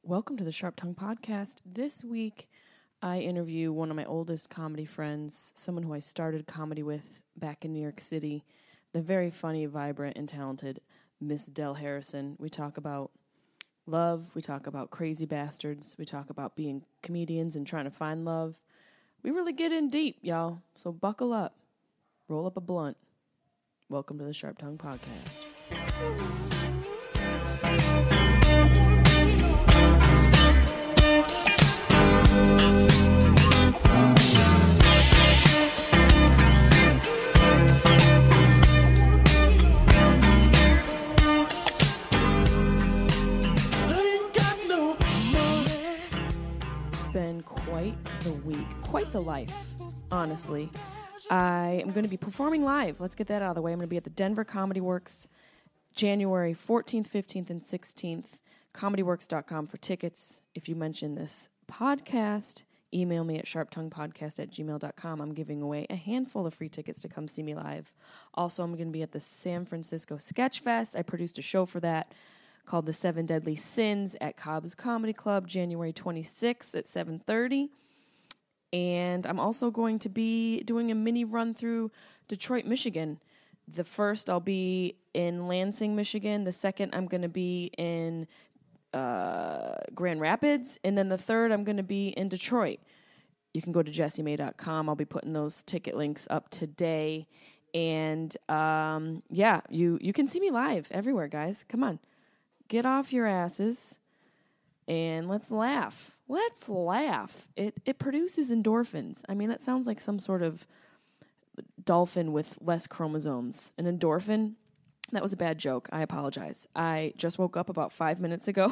Welcome to the Sharp Tongue Podcast. This week, I interview one of my oldest comedy friends, someone who I started comedy with back in New York City, the very funny, vibrant, and talented Miss Del Harrison. We talk about love. We talk about crazy bastards. We talk about being comedians and trying to find love. We really get in deep, y'all. So buckle up. Roll up a blunt. Welcome to the Sharp Tongue Podcast. Been quite the week, quite the life, honestly. I am going to be performing live. Let's get that out of the way. I'm going to be at the Denver Comedy Works January 14th, 15th, and 16th. ComedyWorks.com for tickets. If you mention this podcast, email me at sharptonguepodcast@gmail.com. I'm giving away a handful of free tickets to come see me live. Also, I'm going to be at the San Francisco Sketch Fest. I produced a show for that called The Seven Deadly Sins at Cobb's Comedy Club, January 26th at 7:30. And I'm also going to be doing a mini run through Detroit, Michigan. The first, I'll be in Lansing, Michigan. The second, I'm going to be in Grand Rapids. And then the third, I'm going to be in Detroit. You can go to jessiemay.com. I'll be putting those ticket links up today. And, you can see me live everywhere, guys. Come on. Get off your asses and let's laugh. Let's laugh. It produces endorphins. I mean, that sounds like some sort of dolphin with less chromosomes. An endorphin? That was a bad joke. I apologize. I just woke up about 5 minutes ago.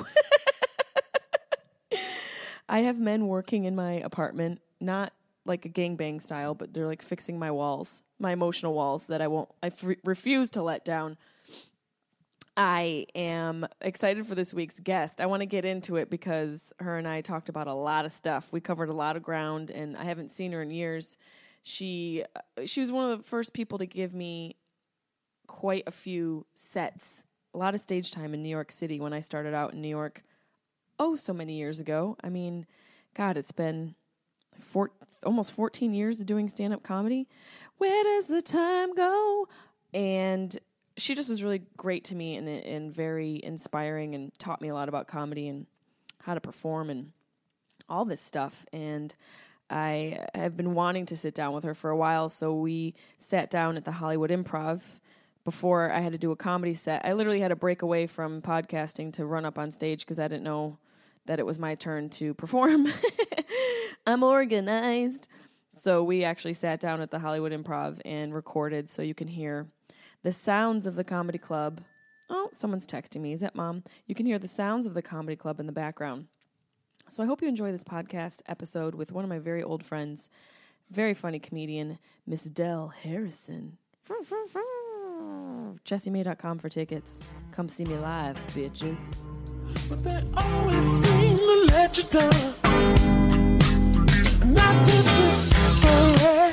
I have men working in my apartment, not like a gangbang style, but they're like fixing my walls, my emotional walls that I refuse to let down. I am excited for this week's guest. I want to get into it because her and I talked about a lot of stuff. We covered a lot of ground, and I haven't seen her in years. She was one of the first people to give me quite a few sets, a lot of stage time in New York City when I started out in New York, so many years ago. I mean, God, it's been almost 14 years of doing stand-up comedy. Where does the time go? And she just was really great to me and very inspiring and taught me a lot about comedy and how to perform and all this stuff. And I have been wanting to sit down with her for a while, so we sat down at the Hollywood Improv before I had to do a comedy set. I literally had to break away from podcasting to run up on stage because I didn't know that it was my turn to perform. I'm organized. So we actually sat down at the Hollywood Improv and recorded so you can hear the sounds of the comedy club. Oh, someone's texting me. Is that Mom? You can hear the sounds of the comedy club in the background. So I hope you enjoy this podcast episode with one of my very old friends, very funny comedian, Miss Del Harrison. jessiemay.com for tickets. Come see me live, bitches. But they always seem to let you down. Not this story.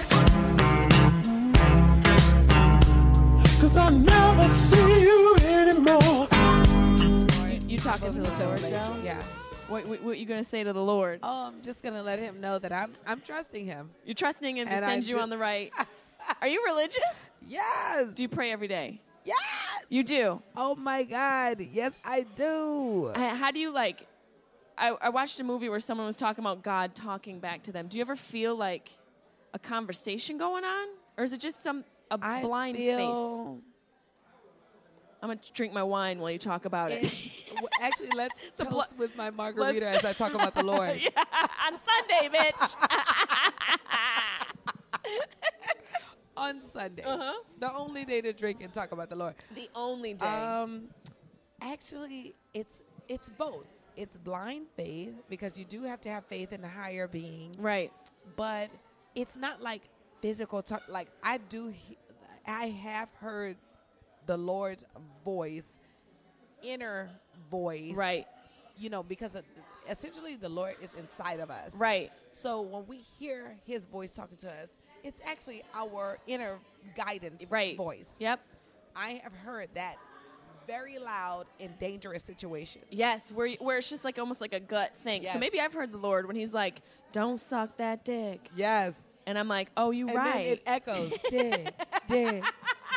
'Cause I never see you anymore. You talking to the Lord, Del? Yeah. What you gonna say to the Lord? Oh, I'm just gonna let him know that I'm trusting him. You're trusting him to And send you on the right. Are you religious? Yes. Do you pray every day? Yes. You do. Oh my God. Yes, I do. How do you like? I watched a movie where someone was talking about God talking back to them. Do you ever feel like a conversation going on, or is it just a blind faith? I'm going to drink my wine while you talk about it. Actually, let's toast with my margarita as I talk about the Lord. Yeah, on Sunday, bitch. On Sunday. Uh-huh. The only day to drink and talk about the Lord. The only day. Actually, it's both. It's blind faith because you do have to have faith in the higher being. Right. But it's not like physical talk. Like I have heard the Lord's voice, inner voice. Right. You know, because essentially the Lord is inside of us. Right. So when we hear his voice talking to us, it's actually our inner guidance voice. Yep. I have heard that very loud in dangerous situations. Yes, where it's just like almost like a gut thing. Yes. So maybe I've heard the Lord when he's like, don't suck that dick. Yes. And I'm like, oh, you And right. then it echoes. Dick.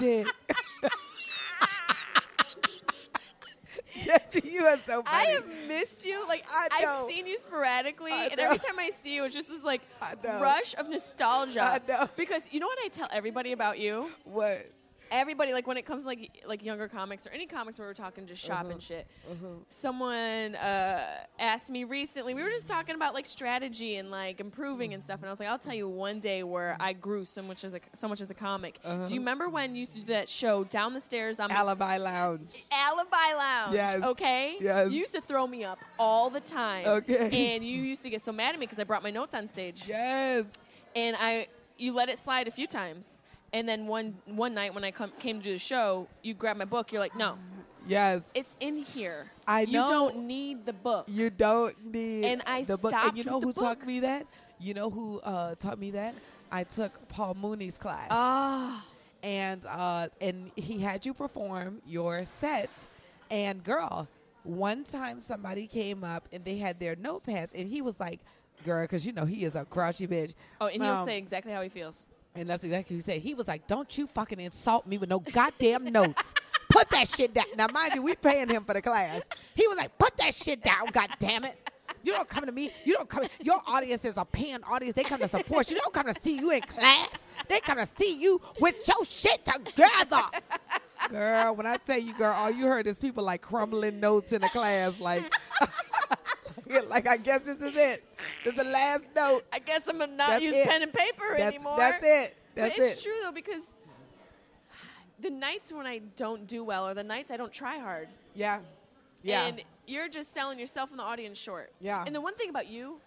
Jesse, you are so funny. I have missed you. Like, I know. I've seen you sporadically, I and every know. time I see you, it's just this, like, I know. rush of nostalgia. I know. Because you know what I tell everybody about you? What? Everybody, like, when it comes to, like younger comics or any comics where we're talking just shop and shit, someone asked me recently, we were just talking about, like, strategy and, like, improving and stuff, and I was like, I'll tell you one day where I grew so much as a comic. Do you remember when you used to do that show Down the Stairs on Alibi Lounge. Alibi Lounge? Yes. Okay? Yes. You used to throw me up all the time. Okay. And you used to get so mad at me because I brought my notes on stage. Yes. And you let it slide a few times. And then one night when I came to do the show, you grabbed my book. You're like, no, Yes. it's in here. I know. You don't need the book. You don't need And I the book. stopped And you know with who the taught book. me that? You know who taught me that? I took Paul Mooney's class. Ah. And he had you perform your set. And girl, one time somebody came up and they had their notepads and he was like, girl, because you know he is a grouchy bitch. Oh, and he'll say exactly how he feels. And that's exactly what he said. He was like, don't you fucking insult me with no goddamn notes. Put that shit down. Now, mind you, we paying him for the class. He was like, put that shit down, God damn it. You don't come to me. You don't come. Your audience is a paying audience. They come to support you. They don't come to see you in class. They come to see you with your shit together. Girl, when I tell you, girl, all you heard is people like crumbling notes in the class. Like I guess this is it. This is the last note. I guess I'm going to not That's use it. pen and paper anymore. That's it. But That's it's it. true, though, because the nights when I don't do well are the nights I don't try hard. Yeah. Yeah. And you're just selling yourself and the audience short. Yeah. And the one thing about you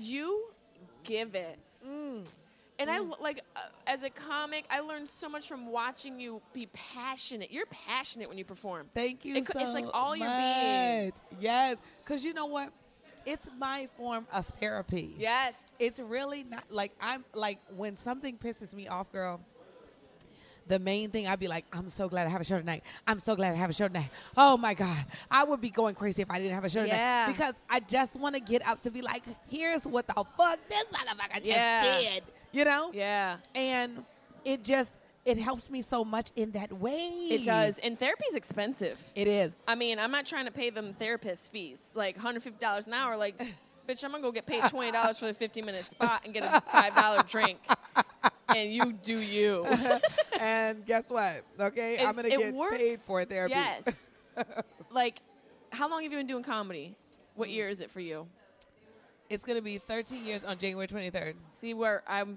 give it. And I like as a comic, I learned so much from watching you be passionate. You're passionate when you perform. Thank you It's so like all your much. Yes, because you know what? It's my form of therapy. Yes. It's really not like I'm like when something pisses me off, girl. The main thing I'd be like, I'm so glad I have a show tonight. I'm so glad I have a show tonight. Oh my God. I would be going crazy if I didn't have a show Yeah. tonight. Because I just want to get up to be like, here's what the fuck this motherfucker Yeah. just did. You know? Yeah. And it helps me so much in that way. It does. And therapy's expensive. It is. I mean, I'm not trying to pay them therapist fees, like $150 an hour. Like, bitch, I'm going to go get paid $20 for the 50-minute spot and get a $5 drink. And you do you. And guess what? Okay, I'm going to get paid for therapy. Yes. Like, how long have you been doing comedy? What year is it for you? It's going to be 13 years on January 23rd. See, where I'm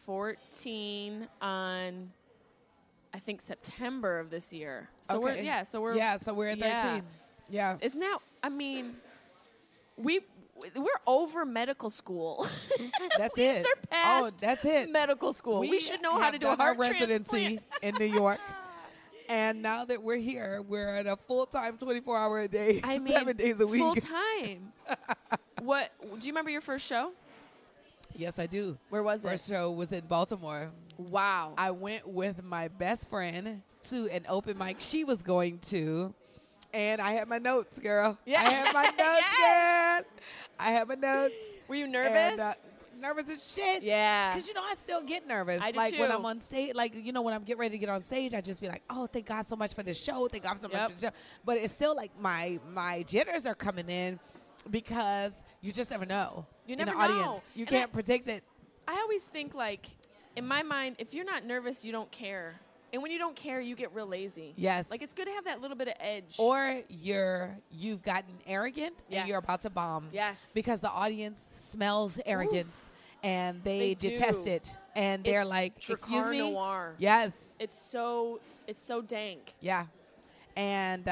14 on, I think, September of this year. So we're at 13. Yeah. Isn't that, I mean, we're over medical school. That's we it. surpassed Oh, that's it. medical school. We should know how to do a done our heart residency transplant. in New York. And now that we're here, we're at a full-time 24-hour a day, I mean, 7 days a week. full time. What? Do you remember your first show? Yes, I do. Where was First it? show was in Baltimore. Wow. I went with my best friend to an open mic she was going to, and I had my notes, girl. Yeah. I had my notes, Yes. girl. I had my notes. Were you nervous? And, nervous as shit. Yeah. Because, you know, I still get nervous. I do like, when too. I'm on stage, like, you know, when I'm getting ready to get on stage, I just be like, oh, thank God so much for this show. Thank God so much Yep. for the show. But it's still like my jitters are coming in because you just never know. You in never the know. audience. You And can't predict it. I always think, like, in my mind, if you're not nervous, you don't care. And when you don't care, you get real lazy. Yes. Like, it's good to have that little bit of edge. Or you've gotten arrogant Yes. and you're about to bomb. Yes. Because the audience smells arrogance and they They detest do. it. And they're It's like, excuse Dracar me? Noir. Yes. It's so dank. Yeah. And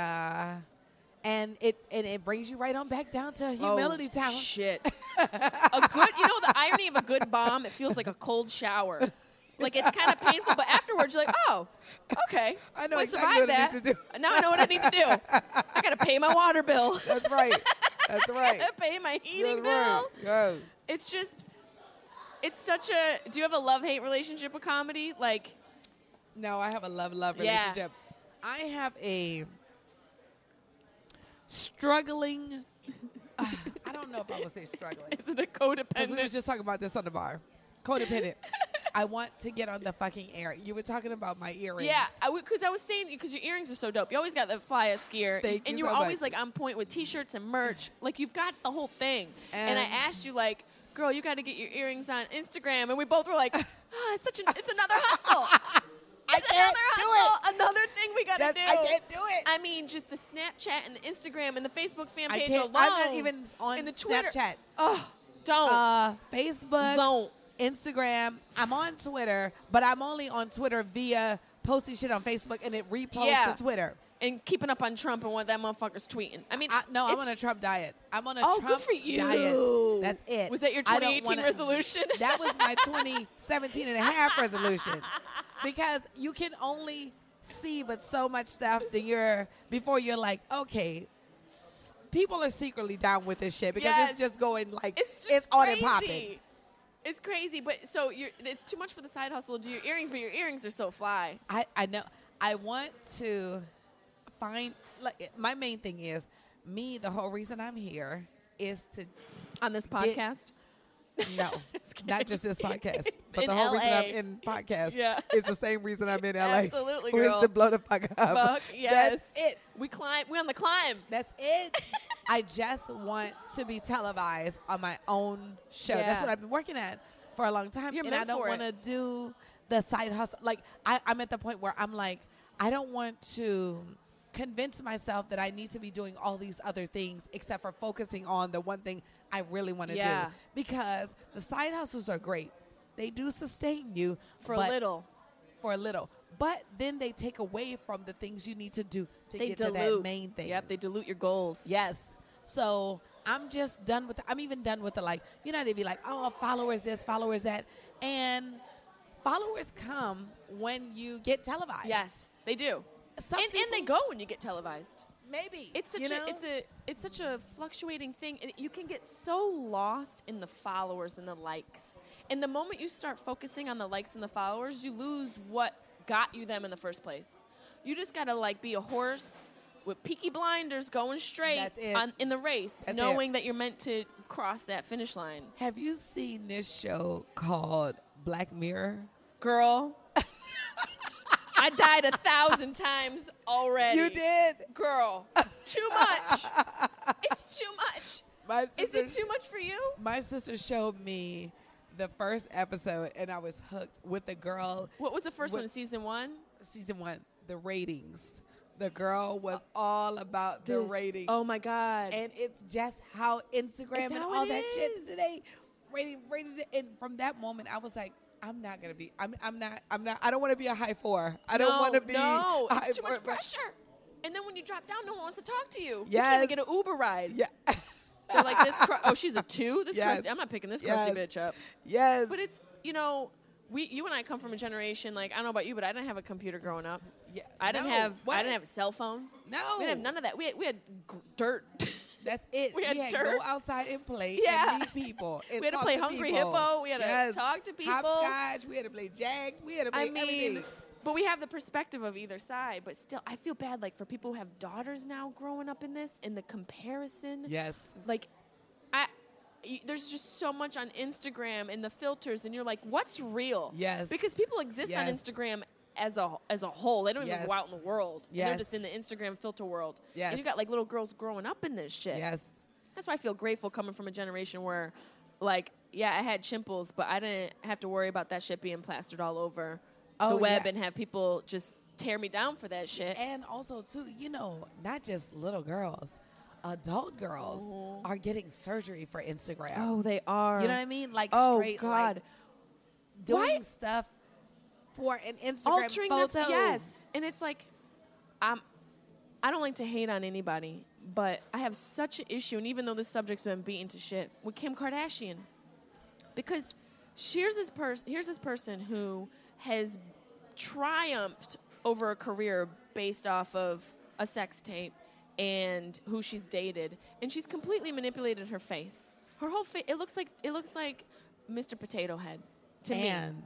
it brings you right on back down to humility Oh, town. Shit. The irony of a good bomb, it feels like a cold shower. Like, it's kind of painful, but afterwards you're like, oh, okay. I know Well, exactly survived what I that. need to do. Now I know what I need to do. I got to pay my water bill. That's right. That's right. I pay my heating That's right. bill. Yeah. It's just, it's such a, do you have a love-hate relationship with comedy? Like, No, I have a love Yeah. relationship. I have a struggling. I don't know if I would say struggling. Is it a Because we were codependent? just talking about this on the bar. Codependent. I want to get on the fucking air. You were talking about my earrings. Yeah, because I was saying, because your earrings are so dope. You always got the flyest gear. Thank and you you were so always much. like on point with T-shirts and merch. Like you've got the whole thing. And I And- asked you like, girl, you got to get your earrings on Instagram. And we both were like, it's another hustle. It's can't another do hustle. Another thing we got to Just- do. I can't do it. I mean, just the Snapchat and the Instagram and the Facebook fan I page can't. alone. I'm not even on and the Twitter. Snapchat. Oh, don't. Facebook, Don't. Instagram. I'm on Twitter, but I'm only on Twitter via posting shit on Facebook and it reposts Yeah. to Twitter. And keeping up on Trump and what that motherfucker's tweeting. I mean, I'm it's- on a Trump diet. I'm on a Oh, Trump good for you. diet. That's it. Was that your I don't 2018 wanna- resolution? That was my 2017 and a half resolution. Because you can only see but so much stuff that before you're like, okay, people are secretly down with this shit because Yes. it's just going like, It's just it's on crazy. and popping. It's crazy, but so it's too much for the side hustle to do your earrings, but your earrings are so fly. I know. I want to find, like, my main thing is me, the whole reason I'm here is to, On this podcast? no, Just not kidding. just this podcast, but In the whole reason I'm LA. in podcast Yeah. is the same reason I'm in LA. Absolutely, Which is girl. to blow the fuck up. Fuck, yes. That's it. We on the climb. That's it. I just want to be televised on my own show. Yeah. That's what I've been working at for a long time. You're and I meant don't for want to it. do the side hustle. Like, I'm at the point where I'm like, I don't want to convince myself that I need to be doing all these other things except for focusing on the one thing I really want to Yeah. do. Because the side hustles are great. They do sustain you For a but- little. For a little. But then they take away from the things you need to do to They get dilute. to that main thing. Yep, they dilute your goals. Yes. So I'm just done with I'm even done with the, like, you know, they'd be like, oh, followers this, followers that. And followers come when you get televised. Yes, they do. Some And they people- go when you get televised. Maybe. It's such you know? it's such a fluctuating thing, and you can get so lost in the followers and the likes. And the moment you start focusing on the likes and the followers, you lose what got you them in the first place. You just gotta like be a horse with peaky blinders going straight That's it. in the race, That's knowing that you're meant to cross that finish line. Have you seen this show called Black Mirror? Girl, I died 1,000 times already. You did. Girl, too much. It's too much. My Is sister, it too much for you? My sister showed me the first episode, and I was hooked with the girl. What was the first What- one? Season 1? Season 1, the ratings. The girl was all about the ratings. Oh my God. And it's just how Instagram It's and how all it that shit is. today. Ratings. And from that moment, I was like, I'm not going to be, I'm not, I don't want to be a high 4. I don't want to be No, a high it's too 4. much but- pressure. And then when you drop down, no one wants to talk to you. You Yes. can't even get an Uber ride. Yeah. They're like, oh, she's a 2? This Yes. crusty. I'm not picking this crusty Yes. bitch up. Yes. But it's, you and I come from a generation, like, I don't know about you, but I didn't have a computer growing up. Yeah. I didn't No. have What? cell phones. No. We didn't have none of that. We had dirt. That's it. We had to dirt. go outside and play Yeah. and meet people. And We had to talk play Hungry people. Hippo. We had to Yes. talk to people. Hopscotch. We had to play Jags. We had to play I mean, everything. but we have the perspective of either side. But still, I feel bad, like, for people who have daughters now growing up in this, and the comparison. Yes. Like, there's just so much on Instagram and the filters, and you're like, what's real? Yes. Because people exist on Yes. Instagram as a whole. They don't even Yes. go out in the world. Yes. They're just in the Instagram filter world. Yes. And you got like little girls growing up in this shit. Yes. That's why I feel grateful coming from a generation where, like, yeah, I had chimples, but I didn't have to worry about that shit being plastered all over the Oh, web yeah. and have people just tear me down for that shit. And also, too, not just little girls, adult girls are getting surgery for Instagram. Oh, they are. You know what I mean? Like, Oh, straight, God. like, doing Why- stuff for an Instagram Altering photo. yes. And it's like, I don't like to hate on anybody, but I have such an issue, and even though this subject's been beaten to shit, with Kim Kardashian. Because here's this person who has triumphed over a career based off of a sex tape and who she's dated, and she's completely manipulated her face. Her whole face, it looks like Mr. Potato Head to me. And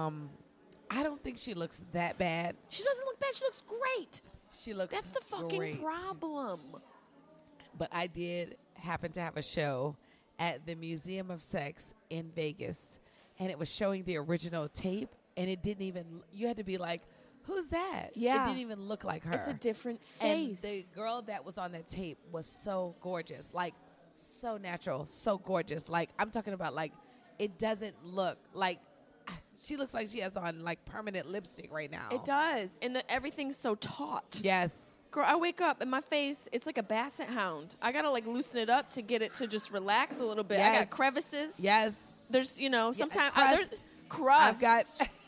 I don't think she looks that bad. She doesn't look bad. She looks great. She looks That's the fucking great. problem. But I did happen to have a show at the Museum of Sex in Vegas, and it was showing the original tape, and it didn't even, you had to be like, who's that? Yeah. It didn't even look like her. It's a different And face. the girl that was on that tape was so gorgeous, like so natural, so gorgeous. Like I'm talking about, like it doesn't look like she looks like she has on like permanent lipstick right now. It does. And everything's so taut. Yes. Girl, I wake up and my face, it's like a basset hound. I got to like loosen it up to get it to just relax a little bit. I Yes. got crevices. Yes. There's, you know, sometimes crust. there's crust. I've got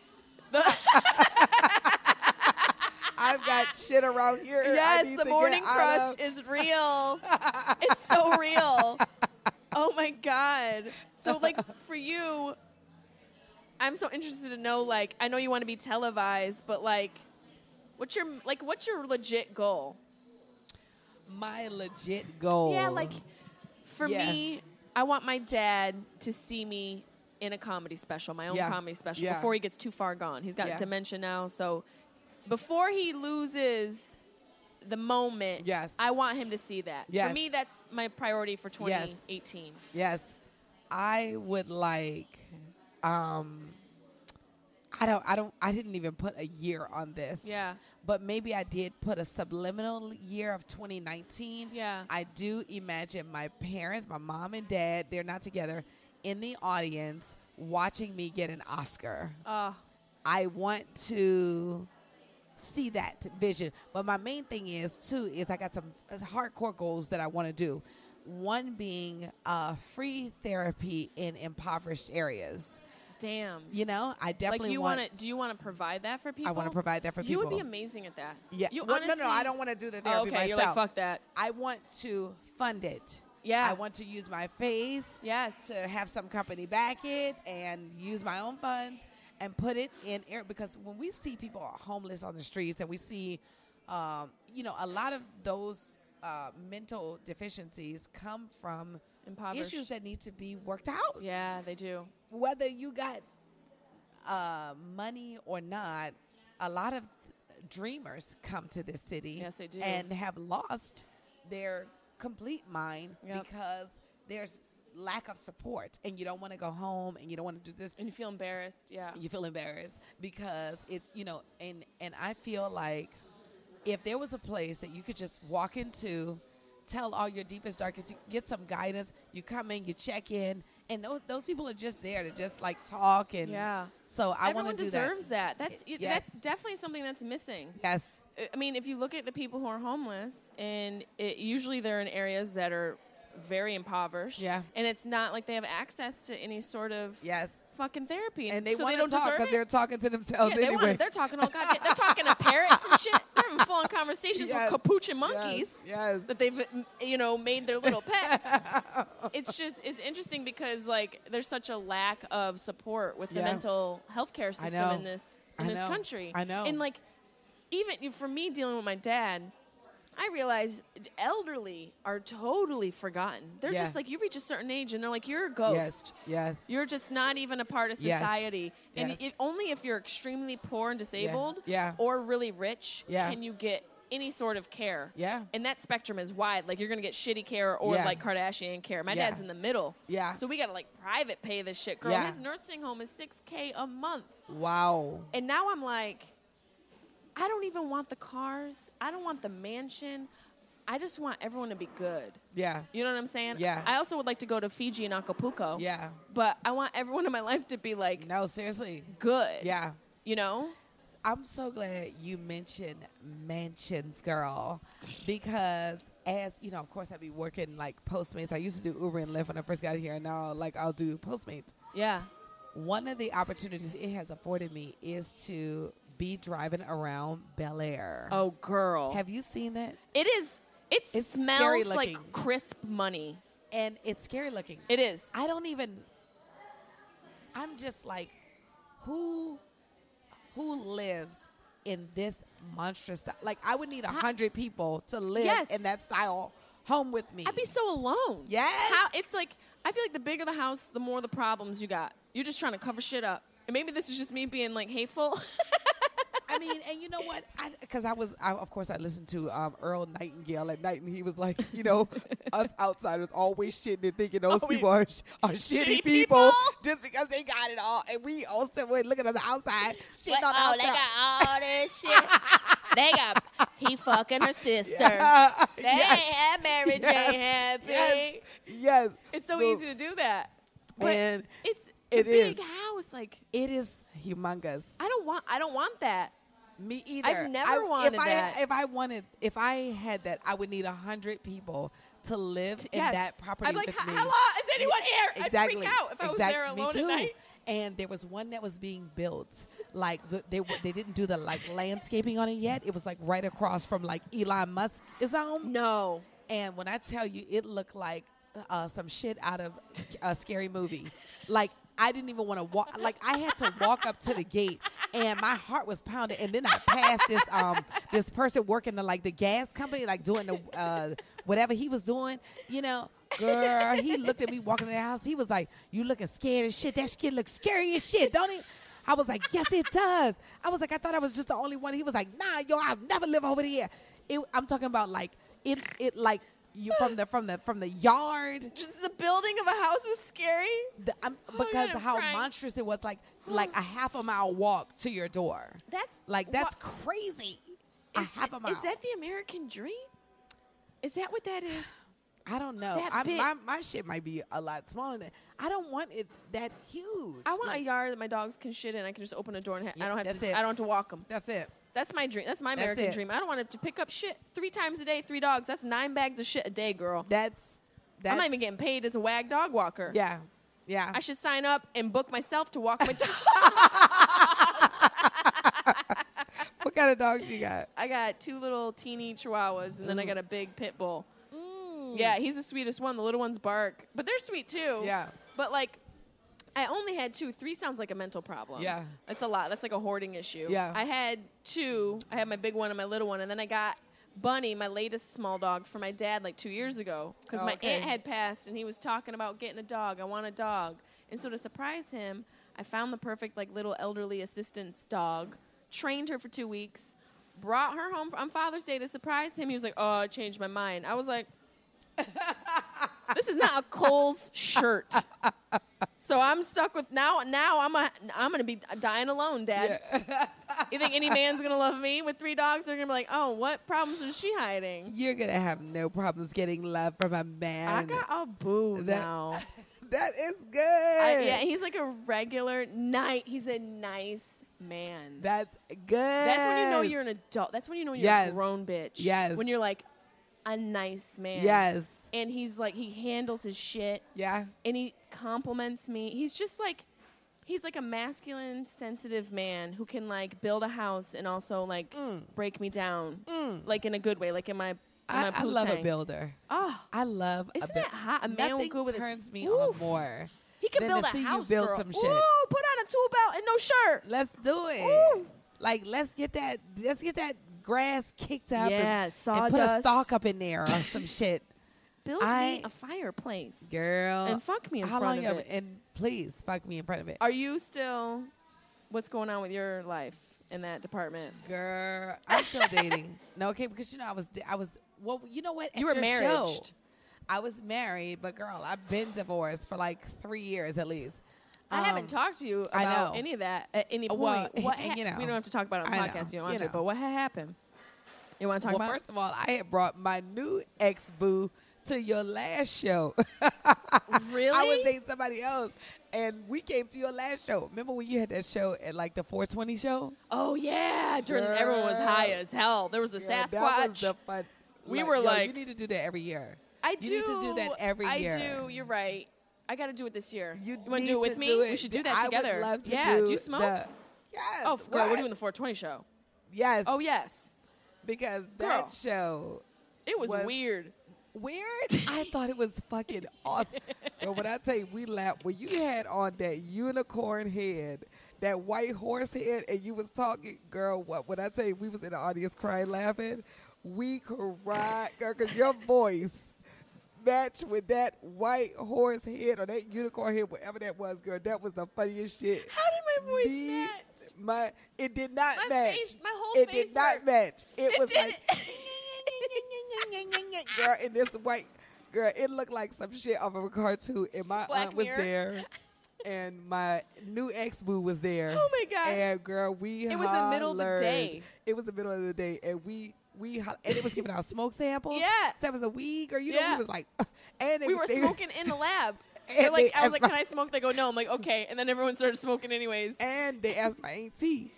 I've got shit around here. I Yes, need the to morning get out crust of. is real. It's so real. Oh my God. So like for you, I'm so interested to know, like, I know you want to be televised, but like what's your legit goal? My legit goal. Yeah, like for Yeah. me, I want my dad to see me in a comedy special, my own Yeah. comedy special, Yeah. before he gets too far gone. He's got Yeah. dementia now, so before he loses the moment, Yes. I want him to see that. Yes. For me, that's my priority for 2018. Yes. I would like I didn't even put a year on this. Yeah. But maybe I did put a subliminal year of 2019. Yeah. I do imagine my parents, my mom and dad, they're not together, in the audience watching me get an Oscar. I want to see that vision. But my main thing is I got some hardcore goals that I want to do. One being free therapy in impoverished areas. Damn. You know, I definitely like you want. do you want to provide that for people? I want to provide that for You people. would be amazing at that. Yeah. You Well, honestly, no, I don't want to do the Oh, therapy okay, myself. you're like, fuck that. I want to fund it. Yeah. I want to use my face Yes. to have some company back it and use my own funds and put it in air, because when we see people homeless on the streets and we see, you know, a lot of those mental deficiencies come from Impoverished. issues that need to be worked out. Yeah, they do. Whether you got money or not, a lot of dreamers come to this city. Yes, they do. And have lost their complete mind Yep. because there's lack of support, and you don't want to go home, and you don't want to do this. And you feel embarrassed. Yeah. You feel embarrassed because it's, you know, and I feel like if there was a place that you could just walk into, tell all your deepest, darkest, you get some guidance, you come in, you check in, and those people are just there to just like talk. And Yeah. so I want Everyone to do deserves that. That's Yes. that's definitely something that's missing. Yes. I mean, if you look at the people who are homeless, and usually they're in areas that are very impoverished. Yeah. And it's not like they have access to any sort of Yes. fucking therapy. And they so want they to don't talk deserve because it. they're talking to themselves Yeah, they anyway. want it. They're talking all goddamn. They're talking to parrots and shit. They're having full-on conversations Yes. with capuchin monkeys Yes. that they've, you know, made their little pets. It's interesting because like there's such a lack of support with the Yeah. mental health care I system know. in this I know. country. I know. And like even for me dealing with my dad, I realized elderly are totally forgotten. They're Yeah. just like, you reach a certain age and they're like, you're a ghost. Yes. Yes. You're just not even a part of Yes. society. And Yes. only if you're extremely poor and disabled Yeah. or really rich Yeah. can you get any sort of care. Yeah. And that spectrum is wide. Like, you're going to get shitty care or, Yeah. like, Kardashian care. My Yeah. dad's in the middle. Yeah. So we got to, like, private pay this shit. Girl, Yeah. his nursing home is $6K a month. Wow. And now I'm like, I don't even want the cars. I don't want the mansion. I just want everyone to be good. Yeah. You know what I'm saying? Yeah. I also would like to go to Fiji and Acapulco. Yeah. But I want everyone in my life to be like No, seriously. good. Yeah. You know? I'm so glad you mentioned mansions, girl, because as you know, of course, I be working like Postmates. I used to do Uber and Lyft when I first got here, and now like I'll do Postmates. Yeah. One of the opportunities it has afforded me is to be driving around Bel Air. Oh, girl. Have you seen that? It is. It It's smells scary like looking. crisp money. And it's scary looking. It is. I'm just like, who lives in this monstrous style? Like, I would need 100 people to live Yes. in that style home with me. I'd be so alone. Yes. It's like, I feel like the bigger the house, the more the problems you got. You're just trying to cover shit up. And maybe this is just me being like hateful. I mean, and you know what? Because of course, I listened to Earl Nightingale at night, and he was like, us outsiders always shitting and thinking those people are shitty people just because they got it all, and we also were looking on the outside shitting on the outside. They got all this shit. He fucking her sister. Yeah. They ain't had Mary Jane happy. Yes. It's so easy to do that. But And it's it a big is. house. Like, It is humongous. I don't want that. Me either. I've never wanted that. If I had that, I would need 100 people to live in Yes. that property I'd like, with me. hello, is anyone here? Exactly. I'd freak out if I was there Me alone too. at night. And there was one that was being built. Like they didn't do the landscaping on it yet. It was like right across from like Elon Musk is on. No. And when I tell you, it looked like some shit out of a scary movie. Like I didn't even want to walk. Like I had to walk up to the gate, and my heart was pounding. And then I passed this person working the gas company, like doing the whatever he was doing. Girl, he looked at me walking in the house. He was like, "You looking scared as shit. That shit looks scary as shit, don't it?" I was like, "Yes, it does." I was like, "I thought I was just the only one." He was like, "Nah, yo, I'll never live over there." I'm talking about like it like you from the yard. Just the building of a house was scary. Because God, I'm how crying. monstrous it was, like a half a mile walk to your door. That's crazy. A half a mile. Is that the American dream? Is that what that is? I don't know. That big? My shit might be a lot smaller than that. I don't want it that huge. I want a yard that my dogs can shit in. I can just open a door and I don't have that's to. it. I don't have to walk them. That's it. That's my dream. That's my That's American it. dream. I don't want to pick up shit 3 times a day. 3 dogs. That's 9 bags of shit a day, girl. That's I'm not even getting paid as a wag dog walker. Yeah. I should sign up and book myself to walk my dog. What kind of dogs you got? I got 2 little teeny chihuahuas, and then I got a big pit bull. Yeah, he's the sweetest one. The little ones bark, but they're sweet too. Yeah. But like, I only had 2. 3 sounds like a mental problem. Yeah. That's a lot. That's like a hoarding issue. Yeah. I had 2. I had my big one and my little one, and then I got Bunny, my latest small dog, for my dad like 2 years ago because my aunt had passed, and he was talking about getting a dog. I want a dog, and so to surprise him, I found the perfect like little elderly assistance dog, trained her for 2 weeks, brought her home on Father's Day to surprise him. He was like, "Oh, I changed my mind." I was like, "This is not a Kohl's shirt." So I'm stuck with now I'm gonna be dying alone, Dad. Yeah. You think any man's gonna love me with 3 dogs? They're gonna be like, "Oh, what problems is she hiding?" You're gonna have no problems getting love from a man. I got a boo now. That is good. Yeah, he's like a regular night. He's a nice man. That's good. That's when you know you're an adult. That's when you know you're a grown bitch. Yes. When you're like a nice man. Yes. And he's like, he handles his shit. Yeah. And he compliments me. He's just like, he's like a masculine, sensitive man who can like build a house and also like break me down, like in a good way, like in my. I love a builder. Oh, I love. Isn't that hot? A man will go with turns his, me on more. He can than build to a see house, you build girl. some shit. Ooh, put on a tool belt and no shirt. Let's do it. Ooh. Like let's get that grass kicked up. Yeah, and sawdust. put a stalk up in there or some shit. Build me a fireplace, girl, and fuck me in how front long of it. And please fuck me in front of it. Are you still? What's going on with your life in that department? Girl, I'm still dating. No, okay, because I was. Well, you know what? You were married. I was married, but girl, I've been divorced for like 3 years at least. I haven't talked to you about any of that at any point. Well, we don't have to talk about it on the podcast. You don't want to, but what had happened? You want to talk about? First of all, I had brought my new ex-boo to your last show. Really? I was dating somebody else, and we came to your last show. Remember when you had that show at like the 420 show? Oh yeah, everyone was high as hell. There was a Sasquatch. That was the fun. We were like, you need to do that every year. I do. You need to do that every year. I do. You're right. I got to do it this year. You want to do it with me? We should do that together. I would love to do you smoke? Yes. Oh, girl, we're doing the 420 show. Yes. Oh, yes. Because that show. It was weird. Weird? I thought it was fucking awesome. But when I tell you, we laughed. When you had on that unicorn head, that white horse head, and you was talking, girl, when I tell you, we was in the audience crying, laughing. We cried, girl, because your voice matched with that white horse head or that unicorn head, whatever that was, girl. That was the funniest shit. How did my voice match? It did not My match. face, my whole It face did not hurt. match. It was didn't. like, girl, and this white girl, it looked like some shit off of a cartoon. And my Black aunt was Mirror. there, and my new ex-boo was there. Oh my God. And girl, we It was the middle of the hollered. day. It was the middle of the day, and and it was giving out smoke samples. Yeah. That was a weed, or you know, Yeah. we was like, and We were they- smoking in the lab. And They're like, they I was like, asked can I smoke? They go, no. I'm like, okay. And then everyone started smoking anyways. And they asked my auntie.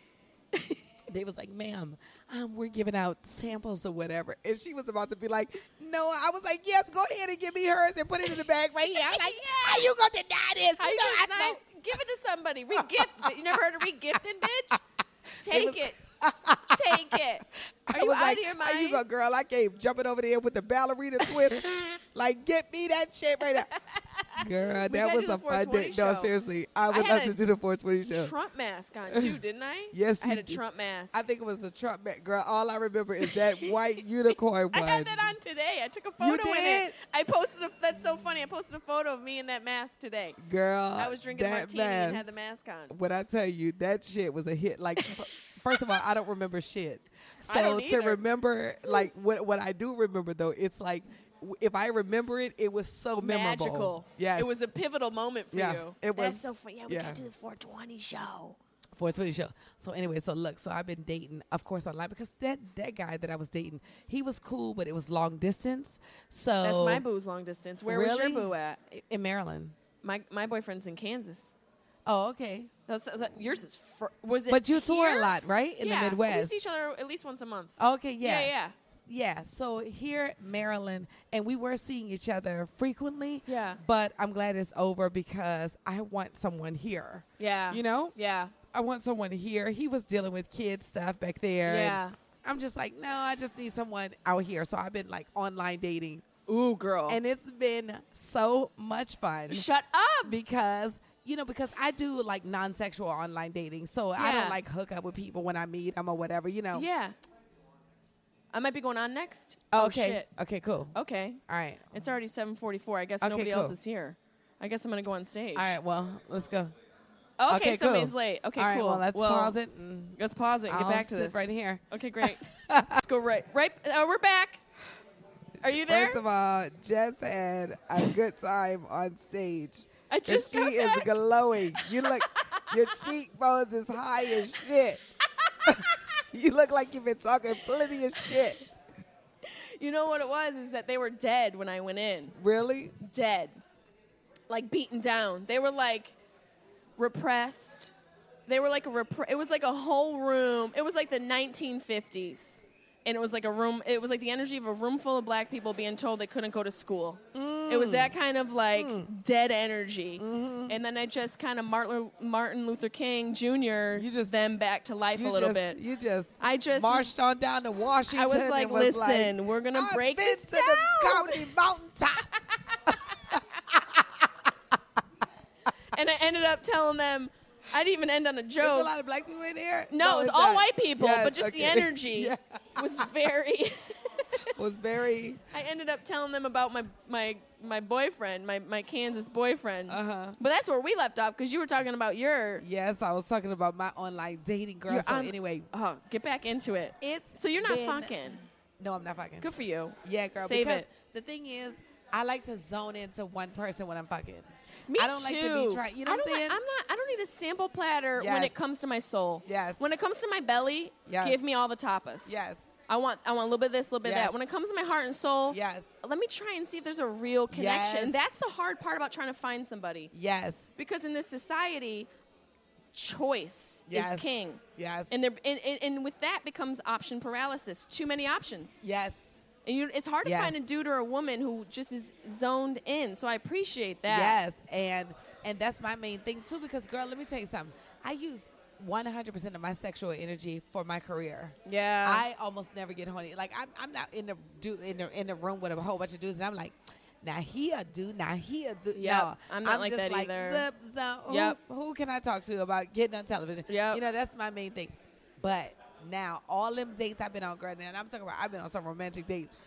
They was like, ma'am, we're giving out samples or whatever. And she was about to be like, no. I was like, yes, go ahead and give me hers and put it in the bag right here. I was like, how you going to deny this? How you know I gonna smoke. give it to somebody? Re-gift. You never heard of re-gifting, bitch? Take was- it. Take it. Are I you was out like, of your how you mind? go, girl? I came jumping over there with the ballerina twist. Like, get me that shit right now. Girl, that gotta was do the a fun 420 day. No, show. seriously. I would had love a to do the 420 show. Trump mask on too, didn't I? Yes, I had you a did. Trump mask. I think it was a Trump girl. All I remember is that white unicorn I one. had that on today. I took a photo in did? it. I posted. That's so funny. I posted a photo of me in that mask today. Girl, I was drinking a that martini and mask, had the mask on. when I tell you that shit was a hit, like first of all, I don't remember shit. So I don't to either. remember, like what I do remember though, it's like if I remember it, it was so memorable. Magical. Yes, It was a pivotal moment for Yeah, you. it was- That's so funny. Yeah, we yeah. gotta do the 420 show. 420 show. So anyway, so look, so I've been dating, of course, online because that guy that I was dating, he was cool, but it was long distance. So That's my boo's long distance. Where was Really? your boo at? in Maryland. My boyfriend's in Kansas. Oh, okay. Yours is was it? But you tour here? a lot, right? In Yeah, the Midwest. We see each other at least once a month. Okay, yeah. Yeah. Yeah, so here Maryland, and we were seeing each other frequently. Yeah. But I'm glad it's over because I want someone here. Yeah. You know? Yeah. I want someone here. He was dealing with kid stuff back there. Yeah. and I'm just like, no, I just need someone out here. So I've been like online dating. Ooh, girl. And it's been so much fun Shut up. because because I do like non-sexual online dating. So I Yeah. don't like hook up with people when I meet them or whatever, Yeah. I might be going on next. Oh, Oh, okay. shit. Okay, cool. Okay. All right. It's already 7:44. I guess Okay, nobody cool. else is here. I guess I'm gonna go on stage. All right, well, let's go. Okay, Okay, somebody's cool. late. Okay, All right, cool. well, let's pause it. And Let's pause it and I'll get back to sit this. right here. Okay, great. Let's go right. We're back. Are you there? First of all, Jess had a good time on stage. I just she got is back. glowing. You look, your cheekbones is high as shit. You look like you've been talking plenty of shit. You know what it was is that they were dead when I went in. Really? Dead. Like beaten down. They were like repressed. They were like it was like a whole room. It was like the 1950s. And it was like it was like the energy of a room full of black people being told they couldn't go to school. It was that kind of like dead energy. And then I just kind of Martin Luther King Jr. them back to life a little bit. You just I just marched on down to Washington. I was like, and was listen, we're going to I've break been this to down. the comedy mountaintop. And I ended up telling them, I didn't even end on a There's joke. a lot of black people in here. No, it was it's all not. white people, Yes, but just the okay. energy Yeah. was very. Was very. I ended up telling them about my boyfriend, my Kansas boyfriend. Uh-huh. But that's where we left off because you were talking about your. Yes, I was talking about my online dating girl. your So on- anyway, Oh, get back into it. it's So you're not been- fucking. No, I'm not fucking. Good for you. Yeah, girl. Save because it. the thing is, I like to zone into one person when I'm fucking. Me I don't too. like to be trying. You know I what I'm don't saying? I don't need a sample platter when Yes. it comes to my soul. Yes. When it comes to my belly, Yes. give me all the tapas. Yes. I want a little bit of this, a little bit of Yes. that. When it comes to my heart and soul, Yes. let me try and see if there's a real connection. Yes. That's the hard part about trying to find somebody. Yes. Because in this society, choice Yes. is king. Yes. And with that becomes option paralysis. Too many options. Yes. And it's hard to Yes. find a dude or a woman who just is zoned in. So I appreciate that. Yes. And that's my main thing too. Because girl, let me tell you something. I use 100% of my sexual energy for my career. Yeah. I almost never get horny. Like I'm not in the room with a whole bunch of dudes, and I'm like, now he a dude, now he a dude. Yep, No, I'm not like just that like, either. Zip, zip, Yep. who can I talk to about getting on television? Yep. You know, that's my main thing. But now all them dates I've been on, girl, and I'm talking about I've been on some romantic dates.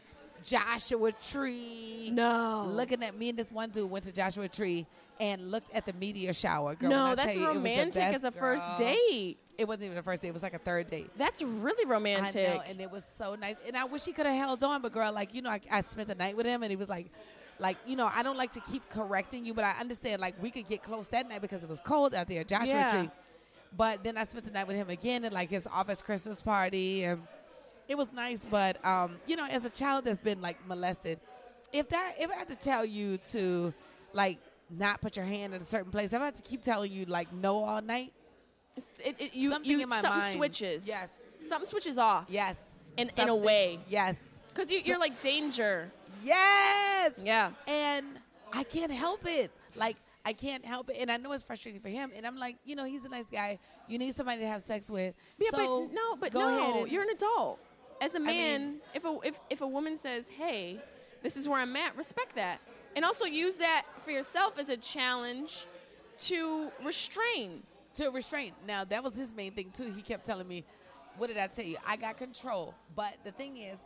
Joshua Tree. No. Looking at me and this one dude went to Joshua Tree and looked at the meteor shower. Girl, No, when I that's tell you, it was the romantic best, as a girl. first date. It wasn't even a first date. It was like a third date. That's really romantic. I know, and it was so nice. And I wish he could have held on, but girl, like, you know, I spent the night with him, and he was like, you know, I don't like to keep correcting you, but I understand, like, we could get close that night because it was cold out there at Joshua Yeah. Tree. But then I spent the night with him again at, like, his office Christmas party, and it was nice. But, you know, as a child that's been, like, molested, if I had to tell you to, like, not put your hand in a certain place, if I had to keep telling you, like, no all night, something in my something mind. switches. Yes. Something switches off. Yes. In a Something- way. Yes. Because you're like danger. Yes. Yeah. And I can't help it. Like, I can't help it. And I know it's frustrating for him. And I'm like, you know, he's a nice guy. You need somebody to have sex with. Yeah, so go ahead and, you're an adult. As a man, mean- if a woman says, "Hey, this is where I'm at," respect that, and also use that for yourself as a challenge to restrain. to restrain. Now, that was his main thing, too. He kept telling me, what did I tell you? I got control. But the thing is,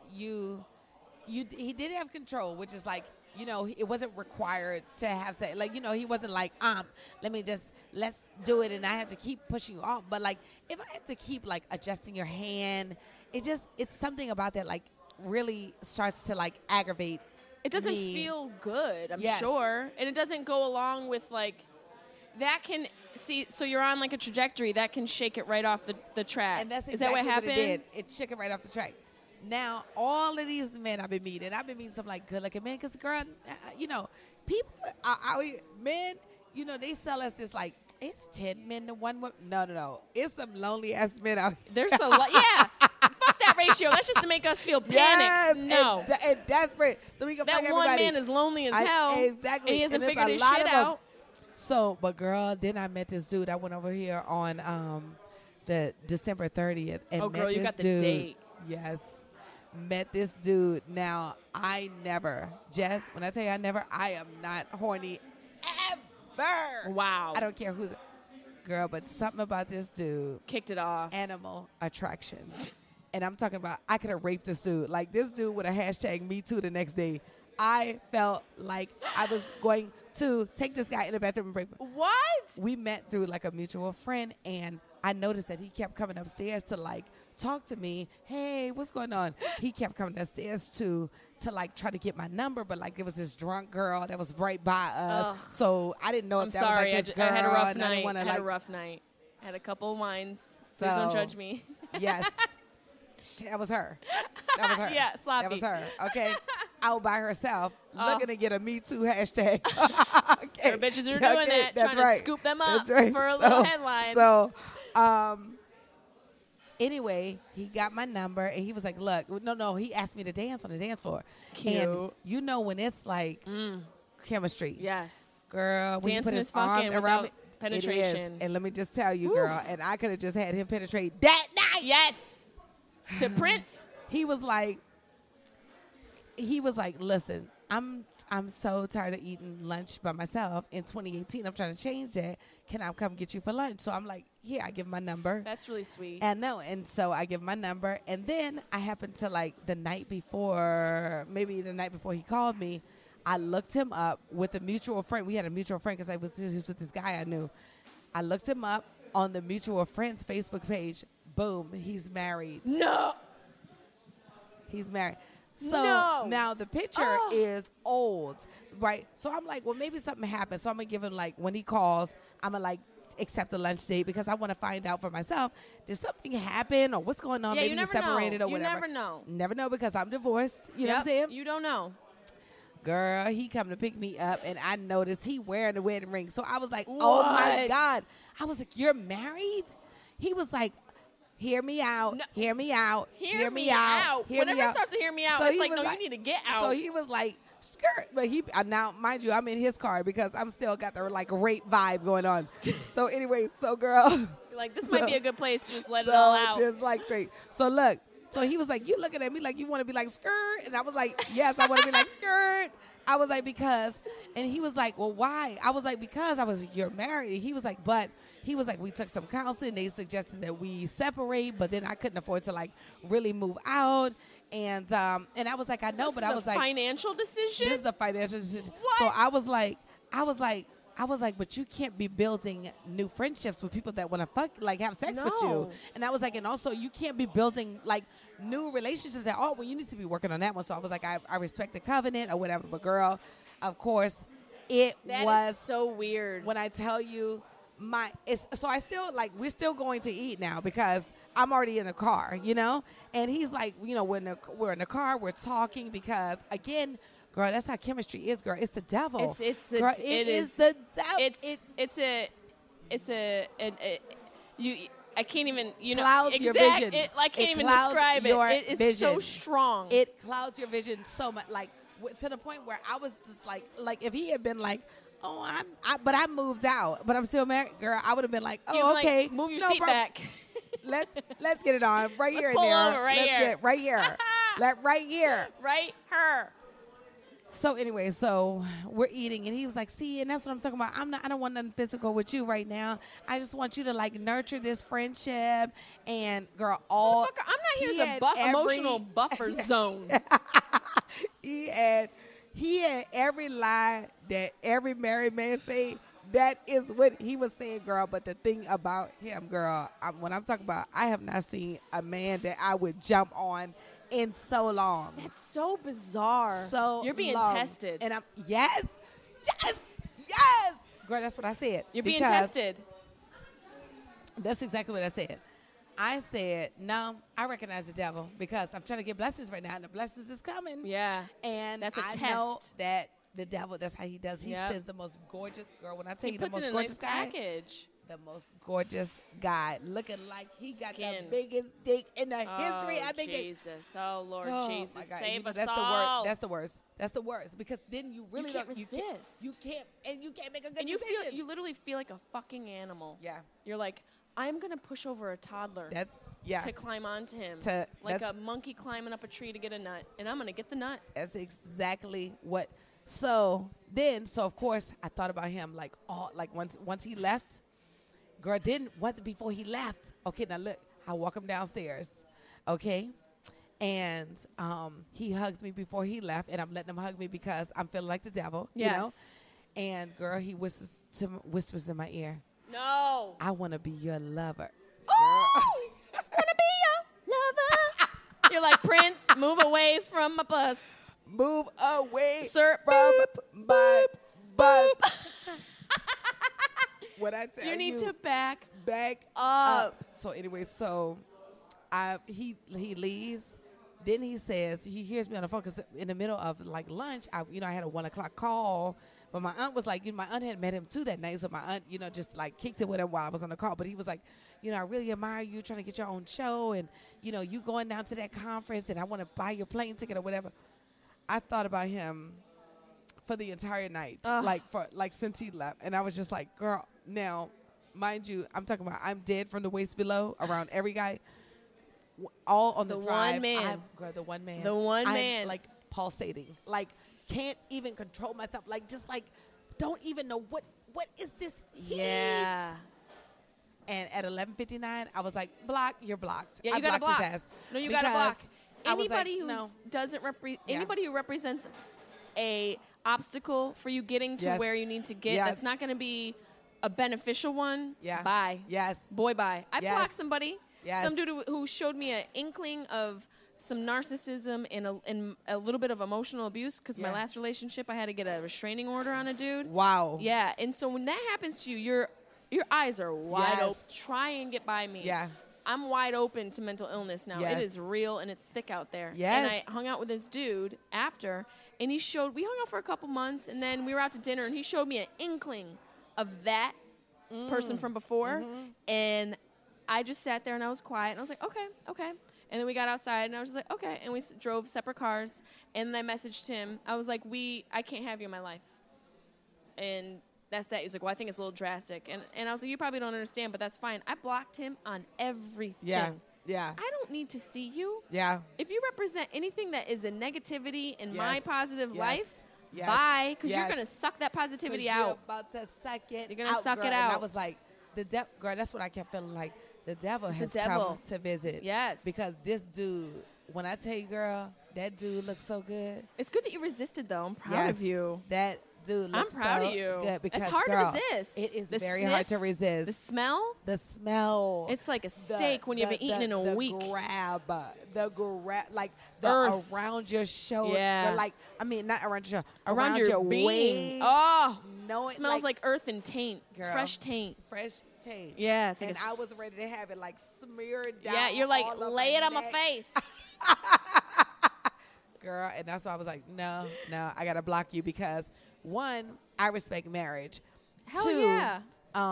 he did have control, which is like, you know, it wasn't required to have sex. Like, you know, he wasn't like, let's do it, and I have to keep pushing you off. But, like, if I have to keep, like, adjusting your hand, it's something about that, like, really starts to, like, aggravate It doesn't me. feel good, I'm Yes. sure. And it doesn't go along with, like, that can, see, so you're on, like, a trajectory. That can shake it right off the track. And that's Is that exactly what happened? it did. It shook it right off the track. Now, all of these men I've been meeting some, like, good-looking men. Because, girl, you know, people, men, you know, they sell us this, like, it's 10 men to 1 woman. No. It's some lonely-ass men out here. There's a lot. Yeah. Fuck that ratio. That's just to make us feel panicked. No. And desperate. So we can That fuck one everybody. man is lonely as hell. Exactly. And he hasn't And figured there's his a lot shit of 'em. out. So, but girl, then I met this dude. I went over here on the December 30th and Oh, met girl, you this got the dude. date. Yes. Met this dude. Now, Jess, when I tell you I am not horny ever. Wow. I don't care who's, girl, but something about this dude, Kicked it off. animal attraction. And I'm talking about, I could have raped this dude. Like, this dude would have hashtag me too the next day. I felt like I was going to take this guy in the bathroom and rape him. What? We met through, like, a mutual friend, and I noticed that he kept coming upstairs to, like, talk to me. Hey, what's going on? He kept coming upstairs to like, try to get my number, but, like, it was this drunk girl that was right by us. Ugh. So I didn't know if I'm that sorry. was, like, his girl. I had a rough and I didn't night. wanna, I had a like, rough night. I had a couple of wines. Please don't So- judge me. Yes. That was her. That was her. Yeah, sloppy. That was her. Okay. Out by herself, looking to get a Me Too hashtag. Okay. There are bitches who are Yeah, doing okay, that, that's trying right. to scoop them up That's right. for a little headline. So, anyway, he got my number, and he was like, look, no, he asked me to dance on the dance floor. Cute. And you know when it's like chemistry. Yes. Girl, when you put Dancing his is fucking arm around without me, penetration. It is. And let me just tell you, Woo. girl, and I could have just had him penetrate that night. Yes. To Prince. He was like, listen, I'm so tired of eating lunch by myself. In 2018, I'm trying to change that. Can I come get you for lunch? So I'm like, yeah, I give him my number. That's really sweet. And so I give him my number. And then I happened to, like, maybe the night before he called me, I looked him up with a mutual friend. We had a mutual friend because he was with this guy I knew. I looked him up on the mutual friend's Facebook page. Boom, he's married. No. He's married. So No. now the picture is old, right? So I'm like, well, maybe something happened. So I'm going to give him, like, when he calls, I'm going to, like, accept the lunch date because I want to find out for myself. Did something happen or what's going on? Yeah, Maybe you you're never know. separated or You whatever. never know. Never know because I'm divorced. You know what I'm Yep, saying? You don't know. Girl, he come to pick me up, and I noticed he wearing the wedding ring. So I was like, oh, my What? God. I was like, you're married? He was like, hear me out. No. Hear me out. Hear me out. Hear Whenever me it out. starts to hear me out, So it's he like, was no, like- you need to get out. So he was like, skirt. But he, now, mind you, I'm in his car because I'm still got the, like, rape vibe going on. So anyway, so girl. You're like, this might be a good place to just let it So all out. just like straight. So look. So he was like, you looking at me like you want to be like skirt. And I was like, yes, I want to be like skirt. I was like, because. And he was like, well, why? I was like, because I was, you're married. He was like, but. He was like, we took some counseling. They suggested that we separate, but then I couldn't afford to, like, really move out. And I was like, I know, but I was like, financial decision. this is a financial decision. What? So I was like, but you can't be building new friendships with people that want to fuck, like have sex with you. No. And I was like, and also you can't be building like new relationships at all. Well, you need to be working on that one. So I was like, I respect the covenant or whatever. But girl, of course, it That was is so weird. when I tell you so I still like, we're still going to eat now because I'm already in the car, you know? And he's like, you know, we're in the car, we're talking because again, girl, that's how chemistry is, girl. It's the devil. It's the girl, it is is the devil. I can't even, you know, Clouds your vision. I can't It even clouds describe your it. It is so vision. strong. It clouds your vision so much, like to the point where I was just like if he had been like, oh, but I moved out, but I'm still married, girl, I would have been like, You'd oh, be okay, like, move your no seat problem. back. Let's get it on right here and pull there. over right Let's here. get right here. right here. Right, her. So anyway, so we're eating, and he was like, "See, and that's what I'm talking about. I don't want nothing physical with you right now. I just want you to like nurture this friendship." And girl, Motherfucker, I'm not here as a emotional buffer zone. he had every lie that every married man say. That is what he was saying, girl. But the thing about him, girl, when I'm talking about, I have not seen a man that I would jump on in so long. That's so bizarre. So you're being long. tested. And I'm yes, girl. That's what I said. You're being Because tested. That's exactly what I said. I said, no, I recognize the devil because I'm trying to get blessings right now, and the blessings is coming. Yeah. And That's a I test. know that the devil, that's how he does. He Yep. sends the most gorgeous girl. When I tell He you the puts most it in a gorgeous nice guy, package. the most gorgeous guy, looking like he got Skin. the biggest dick in the history. I think Jesus. Oh, Lord Oh, Jesus. my God. Save us that's all. That's the worst. That's the worst because then you really can't don't. resist. You can't make a good And you decision. literally feel like a fucking animal. Yeah. You're like, I'm going to push over a toddler to climb onto him. Like a monkey climbing up a tree to get a nut. And I'm going to get the nut. That's exactly what. So of course I thought about him like once he left, girl. Wasn't before he left. Okay, now look, I walk him downstairs, okay, and he hugs me before he left, and I'm letting him hug me because I'm feeling like the devil, you know. And girl, he whispers in my ear, No. I want to be your lover. Oh, I want to be your lover. You're like, Prince, move away from my bus. Move away Sir, from boop, my bus. What I tell you, You need to back up. So anyway, he leaves. Then he says, he hears me on the phone because in the middle of like lunch, I had a 1:00 call, but my aunt was like, my aunt had met him too that night, so my aunt, just like kicked it with him while I was on the call. But he was like, I really admire you trying to get your own show, and you going down to that conference, and I want to buy your plane ticket or whatever. I thought about him for the entire night, since he left, and I was just like, girl. Now, mind you, I'm talking about I'm dead from the waist below around every guy. All on the drive. One man. The one man. The one I'm, man. like pulsating. Like can't even control myself. Like just like don't even know what is this heat. Yeah. And at 11:59, I was like, block, you're blocked. Yeah, you I gotta blocked block. his ass No, you gotta block. I was like, Anybody who no. doesn't Yeah. anybody who represents a obstacle for you getting to Yes. where you need to get, Yes. that's not going to be a beneficial one. Yeah. Bye. Yes. Boy, bye. I Yes. blocked somebody. Yes. Some dude who showed me an inkling of some narcissism and a little bit of emotional abuse because my Yeah. last relationship I had to get a restraining order on a dude. Wow. Yeah, and so when that happens to you, your eyes are wide Yes. open. Try and get by me. Yeah. I'm wide open to mental illness now. Yes. It is real and it's thick out there. Yes. And I hung out with this dude after, and we hung out for a couple months, and then we were out to dinner, and he showed me an inkling of that person from before, and I just sat there and I was quiet, and I was like, okay. And then we got outside, and I was just like, okay. And we drove separate cars, and then I messaged him. I was like, I can't have you in my life. And that's that. He was like, well, I think it's a little drastic. And I was like, you probably don't understand, but that's fine. I blocked him on everything. Yeah. Yeah. I don't need to see you. Yeah. If you represent anything that is a negativity in my Yes. positive Yes. life, Yes. bye, because you're Yes. going to suck that positivity 'Cause out. You're about to suck it. You're gonna suck girl. it And I out. was like, girl, that's what I kept feeling like. The devil It's has the devil. come to visit. Yes. Because this dude when I tell you, girl, that dude looks so good. It's good that you resisted, though. I'm proud of you. That dude looks I'm proud so of you. good because, It's hard girl, to resist. It is The very sniff, hard to resist. The smell. The smell. It's like a steak when you haven't eaten in a week. The grab, like the Earth. around your shoulder. Yeah. Like, I mean, not around your shoulder. Around your being. waist. Oh, No, it smells like earth and taint. Girl. Fresh taint. fresh taste. Yeah, it's like and a I was s- ready to have it like smeared down. Yeah, you're like, all of lay it on my neck. face. Girl, and that's why I was like, no, I gotta block you because one, I respect marriage. Hell Two, yeah.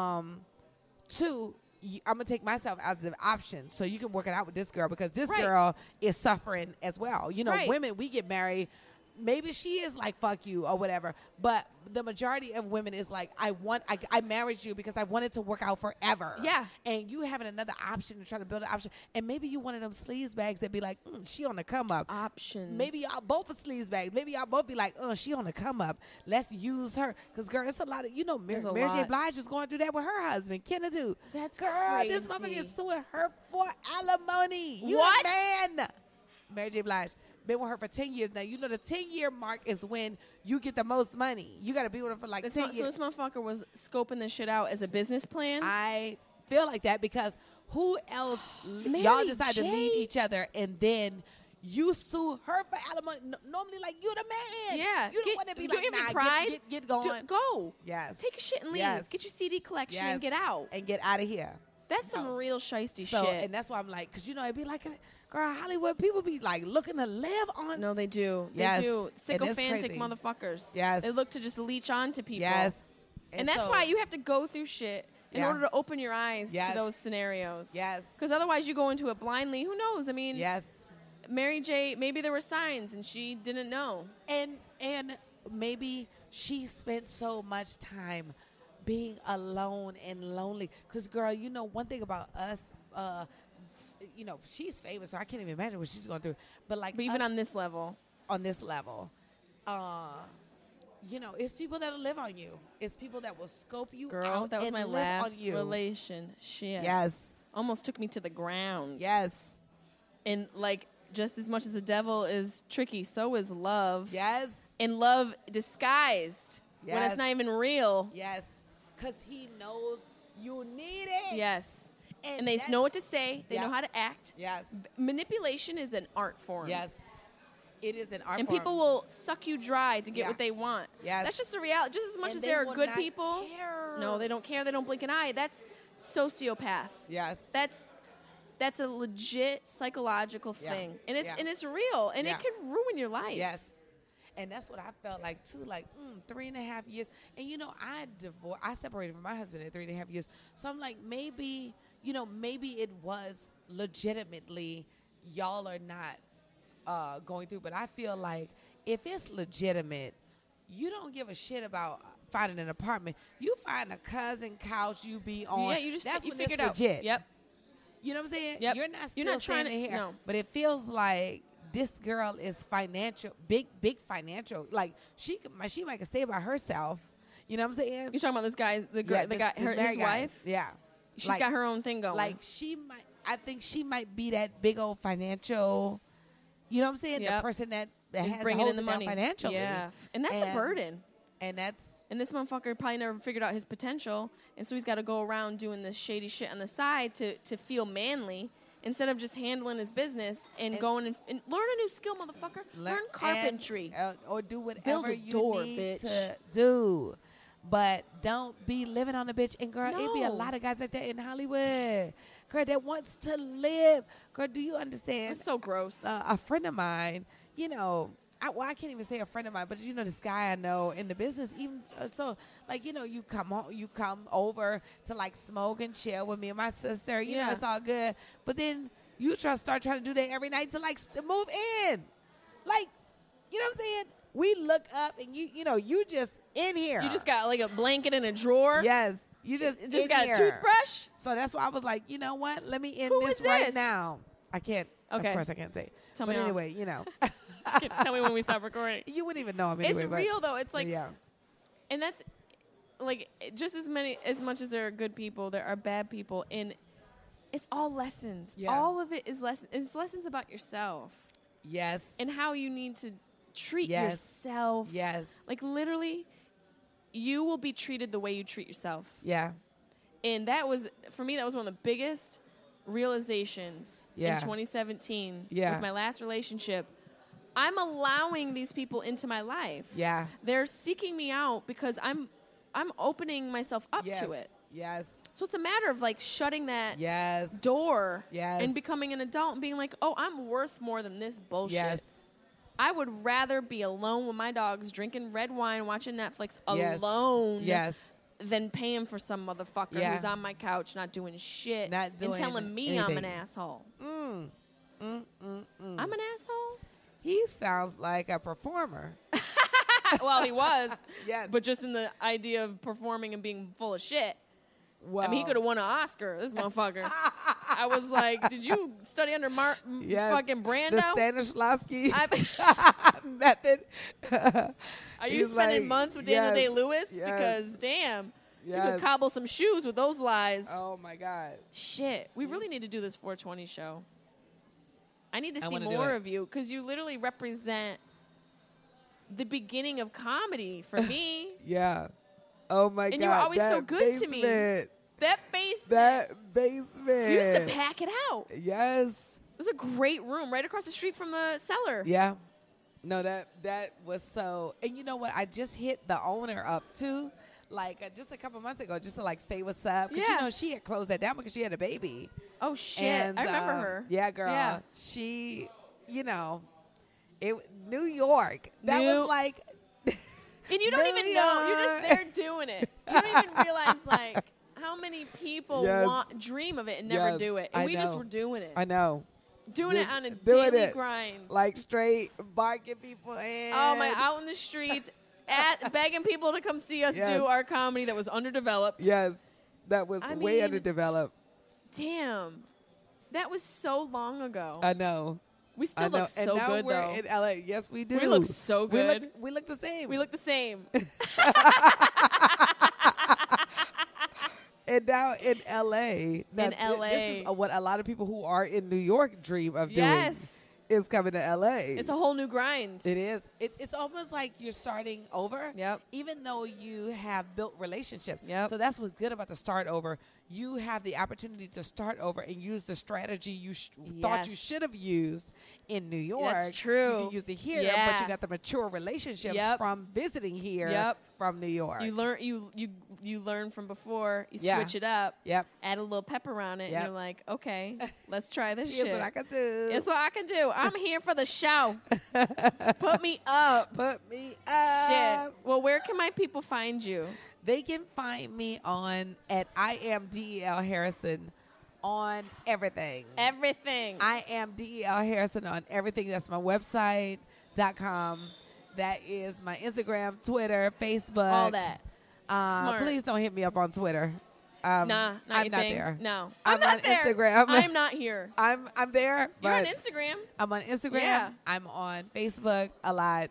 Two, I'm gonna take myself as the option so you can work it out with this girl because this Right. girl is suffering as well. You know, Right. women, we get married. Maybe she is like, fuck you or whatever. But the majority of women is like, I married you because I wanted to work out forever. Yeah. And you having another option to try to build an option. And maybe you one of them sleaze bags that be like, she on the come up. Options. Maybe y'all both are sleaze bags. Maybe y'all both be like, she on the come up. Let's use her. Because, girl, it's a lot of, There's a Mary J. lot. Blige is going through that with her husband, Kennedy. That's Girl, this crazy. motherfucker is suing her for alimony. You What? the man. Mary J. Blige. Been with her for 10 years now. You know the 10-year mark is when you get the most money. You got to be with her for like 10 So years. this motherfucker was scoping this shit out as a business plan. I feel like that because who else? Mary Y'all decide to J. leave each other and then you sue her for alimony. Normally, like, you the man. Yeah. You don't want to be you like, have any nah, pride? get going. Go. Yes. Take your shit and leave. Yes. Get your CD collection Yes. and get out. And get out of here. That's some No. real shiesty So, shit. and that's why I'm like, because, you know, it'd be like, girl, Hollywood, people be like looking to live on. No, they do. They Yes. do. And it's Sycophantic crazy. motherfuckers. Yes. They look to just leech on to people. Yes. And that's so- why you have to go through shit in Yeah. order to open your eyes Yes. to those scenarios. Yes. Because otherwise you go into it blindly. Who knows? I mean, Yes. Mary J., maybe there were signs and she didn't know. And maybe she spent so much time being alone and lonely. Because, girl, you know, one thing about us, you know, she's famous, so I can't even imagine what she's going through. But, like, But even us on this level. on this level, you know, it's people that'll live on you. It's people that will scope you Girl, out that was and my live on last you. relationship. Yes. Almost took me to the ground. Yes. And like, just as much as the devil is tricky, so is love. Yes. And love disguised when Yes. it's not even real. Yes. Because he knows you need it. Yes. And they that- know what to say. They Yeah. know how to act. Yes. Manipulation is an art form. Yes. It is an art And form. people will suck you dry to get Yeah. what they want. Yes. That's just a reality. Just as much And as they there are will good not people. care. No, they don't care. They don't blink an eye. That's sociopath. Yes. That's a legit psychological Yeah. thing. And it's Yeah. and it's real. And Yeah. it can ruin your life. Yes. And that's what I felt like too, like 3.5 years. And you know, I separated from my husband at 3.5 years. So I'm like, maybe, you know, maybe it was legitimately y'all are not going through. But I feel like if it's legitimate, you don't give a shit about finding an apartment. You find a cousin couch you be on. Yeah, you just that's you when figured it's out. legit. Yep. You know what I'm saying? Yep. You're not You're still not trying standing to- here. no. But it feels like this girl is financial, big financial. Like she might can stay by herself. You know what I'm saying? You're talking about this guy, the girl, the guy, this his married guy. wife. Yeah. She's Like- got her own thing going. Like she might. I think she might be that big old financial. You know what I'm saying? Yep. The person that is has bringing holds in the it down money financially. Yeah, and that's a burden. And that's And this motherfucker probably never figured out his potential, and so he's got to go around doing this shady shit on the side to feel manly instead of just handling his business and going and learn a new skill, motherfucker. Learn carpentry. or do whatever Build a you door, need bitch. to do. But don't be living on the bitch. And girl, it be a No. lot of guys like that in Hollywood. Girl, that wants to live. Girl, do you understand? That's so gross. A friend of mine, you know, I can't even say a friend of mine, but you know, this guy I know in the business, even so, like, you know, you come over to like smoke and chill with me and my sister. You know, Yeah. it's all good. But then you start trying to do that every night to like move in. Like, you know what I'm saying? We look up and you know, you just in here. You just got like a blanket in a drawer. Yes. You just in got here. a toothbrush. So that's why I was like, you know what? Let me end Who this is right this? now. I can't. Okay. Of course I can't say. Tell but me off. anyway, you know. Tell me when we stop recording. You wouldn't even know him anyway. It's but- real though. It's like, yeah. and that's like just as much as there are good people, there are bad people. And It's all lessons. Yeah. All of it is lessons. It's lessons about yourself Yes. and how you need to treat Yes. yourself. Yes. Like literally, you will be treated the way you treat yourself. Yeah. And that was, for me, that was one of the biggest realizations Yeah. in 2017 Yeah. with my last relationship. I'm allowing these people into my life. Yeah. They're seeking me out because I'm opening myself up Yes. to it. Yes. So it's a matter of like shutting that Yes. door Yes. and becoming an adult and being like, oh, I'm worth more than this bullshit. Yes. I would rather be alone with my dogs, drinking red wine, watching Netflix Yes. alone Yes. than paying for some motherfucker Yeah. who's on my couch not doing shit Not doing and telling me I'm an anything. asshole. Mm. Mm, mm, mm. I'm an asshole? He sounds like a performer. Well, he was. Yes. But just in the idea of performing and being full of shit. Well, I mean, he could have won an Oscar, this motherfucker. I was like, did you study under Yes. fucking Brando? The Stanislavski I- method. Are you He's spending like, months with Daniel yes, Day-Lewis? yes. Because, damn, you Yes. could cobble some shoes with those lies. Oh my God. Shit, we really need to do this 420 show. I need to I see wanna do more it. of you because you literally represent the beginning of comedy for me. Yeah. Oh my God. And you were always so that good to me. basement. That basement, That basement. you used to pack it out. Yes. It was a great room right across the street from the cellar. Yeah. No, that was so. And you know what? I just hit the owner up too, like just a couple months ago, just to like say what's up. Because Yeah. you know she had closed that down because she had a baby. Oh shit! And, I remember her. Yeah, girl. Yeah. She, you know, New York. That New- was like. And you don't New even know. You're just there York. doing it. You don't even realize like how many people Yes. dream of it and never Yes, do it. And I we just know. were doing it. I know. Doing it Just on a doing daily it. grind. Like straight barking people in. Oh my! Out in the streets, begging people to come see us Yes. do our comedy that was underdeveloped. Yes, that was I way mean- underdeveloped. Damn, that was so long ago. I know. We I still know. look And so now good we're though. in LA. Yes, we do. We look so good. We look the same. We look the same. And now in LA. Now, LA. This is what a lot of people who are in New York dream of Yes. doing. Is coming to LA. It's a whole new grind. It is. It's almost like you're starting over. Yep. Even though you have built relationships. Yep. So that's what's good about the start over. You have the opportunity to start over and use the strategy you thought you Yes. should have used in New York. That's true. You can use it here, Yeah. but you got the mature relationships Yep. from visiting here Yep. from New York. You learn you learn from before. You Yeah. switch it up. Yep. Add a little pepper on it, Yep. and you're like, okay, let's try this Here's shit. what I can do. It's what I can do. I'm here for the show. Put me up. Put me up. Shit. Well, where can my people find you? They can find me at I am DEL Harrison on everything. Everything. I am DEL Harrison on everything. That's my website.com. That is my Instagram, Twitter, Facebook. All that. Smart. Please don't hit me up on Twitter. Nah, not I'm your not thing. there. No, I'm not on there. Instagram. I'm not here. I'm there. You're on but Instagram. I'm on Instagram. Yeah. I'm on Facebook a lot.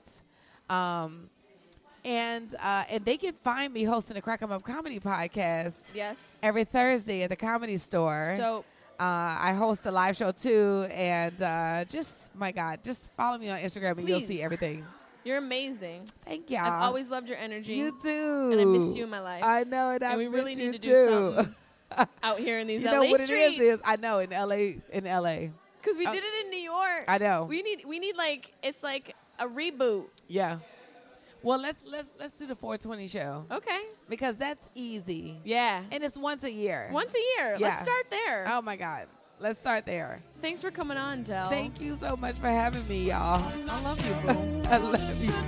And they can find me hosting the Crack 'em Up Comedy Podcast Yes. every Thursday at the Comedy Store. Dope. I host the live show too, and just follow me on Instagram and you'll Please. see everything. You're amazing. Thank y'all. I've always loved your energy. You too. And I miss you in my life. I know, and I and we miss really you need to too. do something out here in these You LA know what streets. it is I know in LA. Because we did it in New York. I know. We need like it's like a reboot. Yeah. Well, let's do the 420 show Okay. because that's easy. Yeah. And it's once a year. Once a year. Yeah. Let's start there. Oh my God. Let's start there. Thanks for coming on, Del. Thank you so much for having me, y'all. I love you, boo. I love you.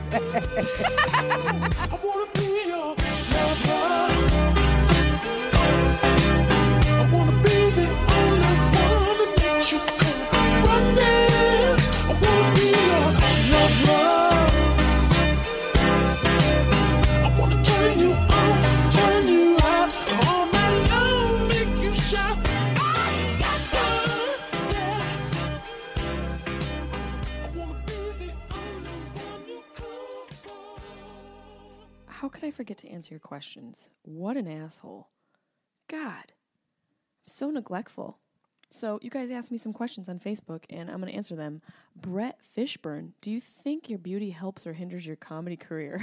I wanna be your lover. I wanna be the only one that you can run there. I wanna be your lover. I wanna turn you on, turn you out, all night long, make you shout. How could I forget to answer your questions? What an asshole. God. I'm so neglectful. So you guys asked me some questions on Facebook, and I'm going to answer them. Brett Fishburne, do you think your beauty helps or hinders your comedy career?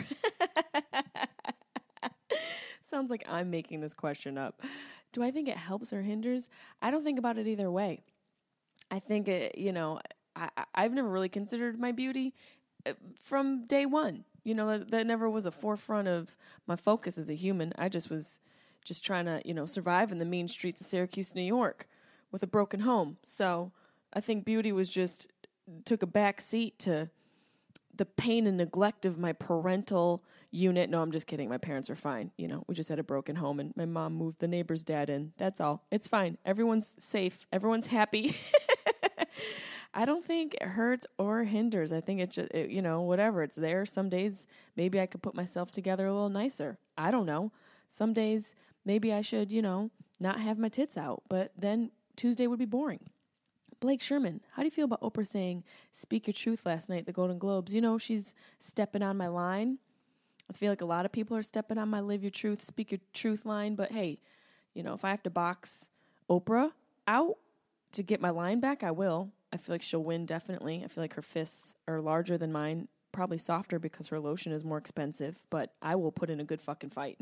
Sounds like I'm making this question up. Do I think it helps or hinders? I don't think about it either way. I think, I've never really considered my beauty from day one. That never was a forefront of my focus as a human. I just was trying to, survive in the mean streets of Syracuse, New York with a broken home. So I think beauty took a back seat to the pain and neglect of my parental unit. No, I'm just kidding. My parents are fine. We just had a broken home and my mom moved the neighbor's dad in. That's all. It's fine. Everyone's safe. Everyone's happy. I don't think it hurts or hinders. I think it's just, whatever. It's there. Some days maybe I could put myself together a little nicer. I don't know. Some days maybe I should, not have my tits out, but then Tuesday would be boring. Blake Sherman, how do you feel about Oprah saying, speak your truth last night at the Golden Globes? She's stepping on my line. I feel like a lot of people are stepping on my live your truth, speak your truth line. But hey, if I have to box Oprah out to get my line back, I will. I feel like she'll win, definitely. I feel like her fists are larger than mine, probably softer because her lotion is more expensive, but I will put in a good fucking fight.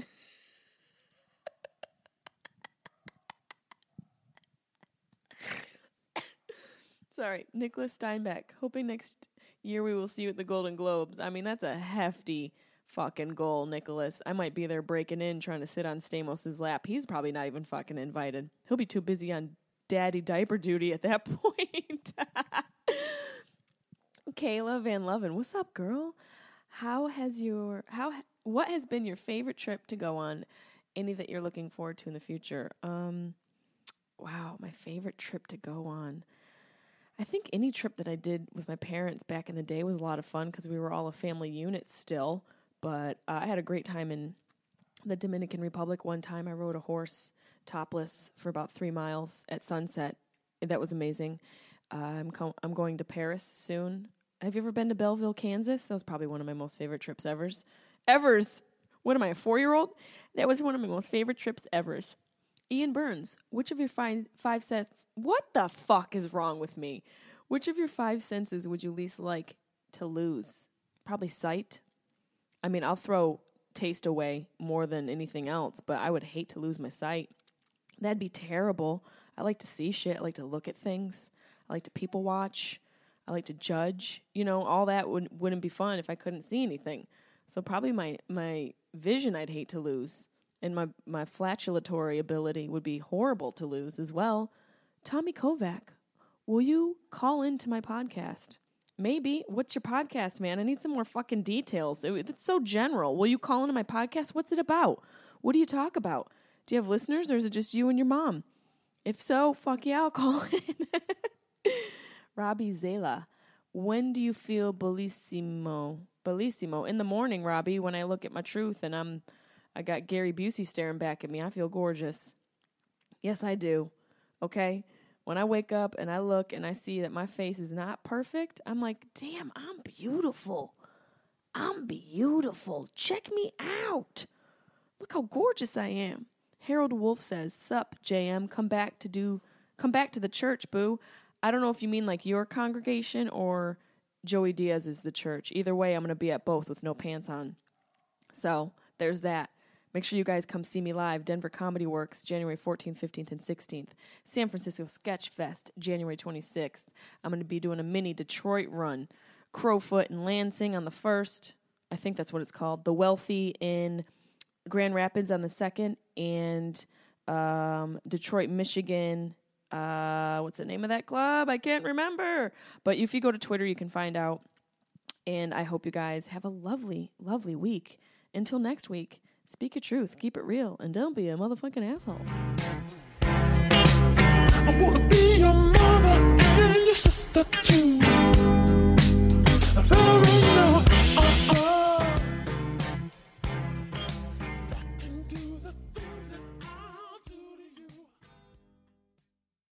Sorry, Nicholas Steinbeck. Hoping next year we will see you at the Golden Globes. I mean, that's a hefty fucking goal, Nicholas. I might be there breaking in, trying to sit on Stamos' lap. He's probably not even fucking invited. He'll be too busy on daddy diaper duty at that point. Kayla Van Loven, what's up, girl? What has been your favorite trip to go on? Any that you're looking forward to in the future? Wow, my favorite trip to go on. I think any trip that I did with my parents back in the day was a lot of fun because we were all a family unit still. But I had a great time in the Dominican Republic. One time I rode a horse topless for about 3 miles at sunset. That was amazing. I'm going to Paris soon. Have you ever been to Belleville, Kansas? That was probably one of my most favorite trips evers. What am I, a 4-year-old? That was one of my most favorite trips evers. Ian Burns, which of your five senses... What the fuck is wrong with me? Which of your 5 senses would you least like to lose? Probably sight. I mean, I'll throw taste away more than anything else, but I would hate to lose my sight. That'd be terrible. I like to see shit. I like to look at things. I like to people watch. I like to judge. All that wouldn't be fun if I couldn't see anything. So probably my vision I'd hate to lose. And my flatulatory ability would be horrible to lose as well. Tommy Kovac, will you call into my podcast? Maybe. What's your podcast, man? I need some more fucking details. It's so general. Will you call into my podcast? What's it about? What do you talk about? Do you have listeners, or is it just you and your mom? If so, fuck yeah, I'll call in. Robbie Zela, when do you feel bellissimo? Bellissimo. In the morning, Robbie, when I look at my truth and I got Gary Busey staring back at me. I feel gorgeous. Yes, I do. Okay? When I wake up and I look and I see that my face is not perfect, I'm like, damn, I'm beautiful. I'm beautiful. Check me out. Look how gorgeous I am. Harold Wolf says, sup, JM, come back to the church, boo. I don't know if you mean like your congregation or Joey Diaz is the church. Either way, I'm going to be at both with no pants on. So there's that. Make sure you guys come see me live. Denver Comedy Works, January 14th, 15th, and 16th. San Francisco Sketch Fest, January 26th. I'm going to be doing a mini Detroit run. Crowfoot and Lansing on the 1st. I think that's what it's called. The Wealthy in Grand Rapids on the 2nd. And Detroit, Michigan. What's the name of that club? I can't remember. But if you go to Twitter, you can find out. And I hope you guys have a lovely, lovely week. Until next week. Speak your truth, keep it real, and don't be a motherfucking asshole. I wanna be your